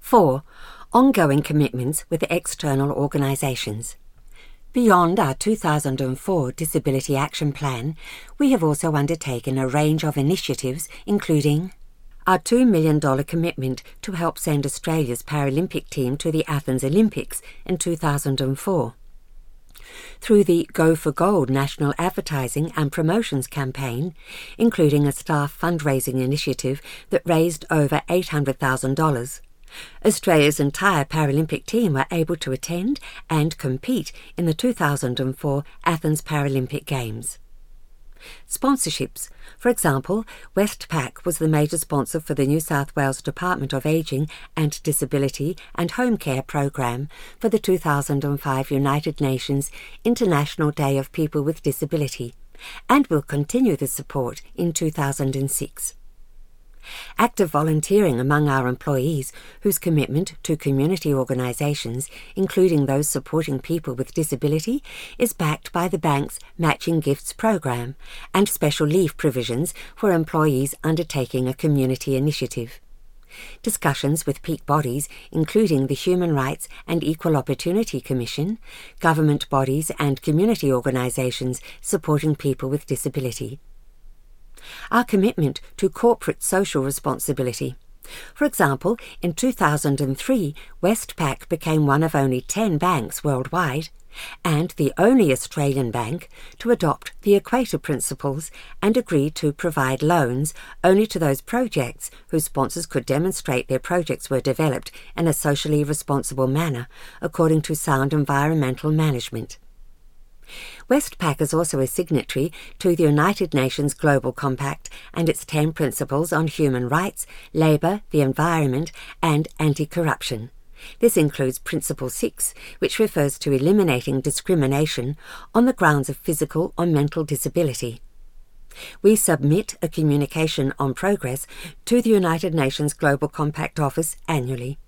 4. Ongoing commitments with external organisations. Beyond our 2004 Disability Action Plan, we have also undertaken a range of initiatives, including our $2 million commitment to help send Australia's Paralympic team to the Athens Olympics in 2004. Through the Go for Gold national advertising and promotions campaign, including a staff fundraising initiative that raised over $800,000, Australia's entire Paralympic team were able to attend and compete in the 2004 Athens Paralympic Games. Sponsorships. For example, Westpac was the major sponsor for the New South Wales Department of Ageing and Disability and Home Care program for the 2005 United Nations International Day of People with Disability, and will continue the support in 2006. Active volunteering among our employees, whose commitment to community organisations, including those supporting people with disability, is backed by the bank's Matching Gifts program and special leave provisions for employees undertaking a community initiative. Discussions with peak bodies, including the Human Rights and Equal Opportunity Commission, government bodies and community organisations supporting people with disability. Our commitment to corporate social responsibility. For example, in 2003, Westpac became one of only 10 banks worldwide, and the only Australian bank, to adopt the Equator Principles and agree to provide loans only to those projects whose sponsors could demonstrate their projects were developed in a socially responsible manner, according to sound environmental management. Westpac is also a signatory to the United Nations Global Compact and its 10 principles on human rights, labour, the environment and anti-corruption. This includes Principle 6, which refers to eliminating discrimination on the grounds of physical or mental disability. We submit a communication on progress to the United Nations Global Compact Office annually.